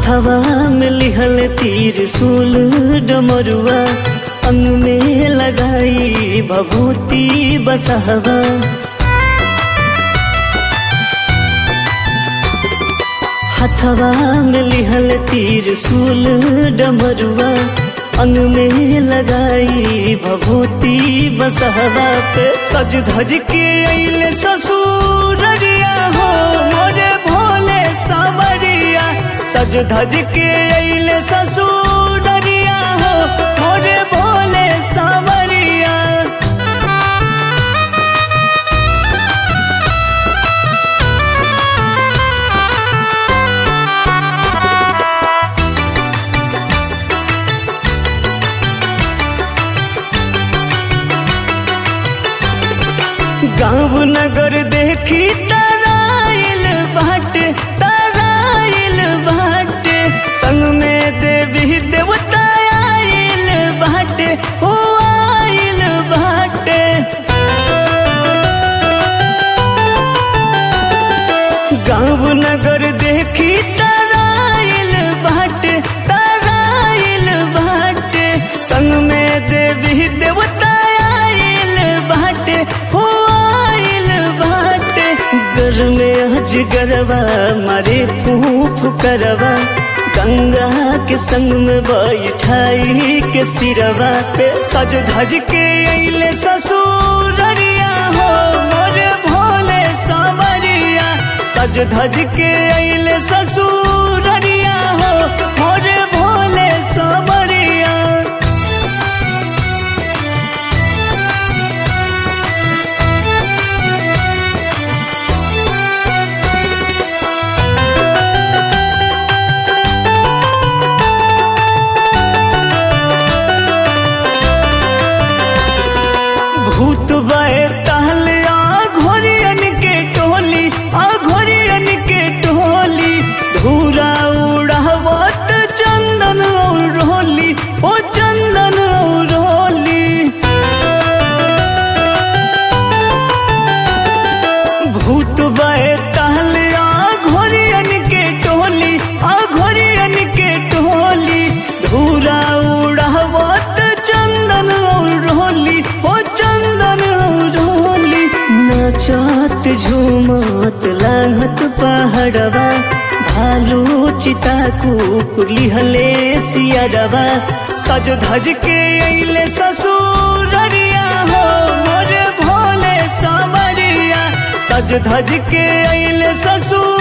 हथवा में लिहल तीर सूल डमरुआ, अंग में लगाई भभूति बसहवा। हथवा में लिहल तीर सूल डमरुआ, अंग में लगाई भभूति बसहवा पे। सज धज के अइले ससुररिया हो मोरे भोले सावरिया, सज धज के अइले ससुररिया हो मोरे भोले सावरिया। गाँव नगर देखी तराइल बाटे, तराइल बाटे, संग में देवी देवता आइल बाटे, हो आइल बाटे। गाँव नगर देखी तराइल बाटे, तराइल बाटे, संग में देवी देवता आइल बाटे, हो घर में अजगरवा मारे फूफ करवा, गंगा के संग में बैठाई के सिरवा पे। सज धज के अइले ससुररिया हो मोरे भोले सावरिया, सज धज के अइले ससुररिया हो मोरे भोले सावरिया। भूत बाए टहल घोरियन के टोली, घोरियन के टोली, धूरा उड़ावत चंदन और रोली, ओ चंदन और रोली। भूत बाए टहल घोरियन के टोली, घोरियन के टोली, धूरा उड़ावत चंदन और रोली, ओ नाचत झूमत लांघत पहाड़वा, भालू चिता कुकुर लिहले सियारवा। सज धज के अइले ससुररिया हो मोरे भोले सावरिया, सज धज के अइले ससुर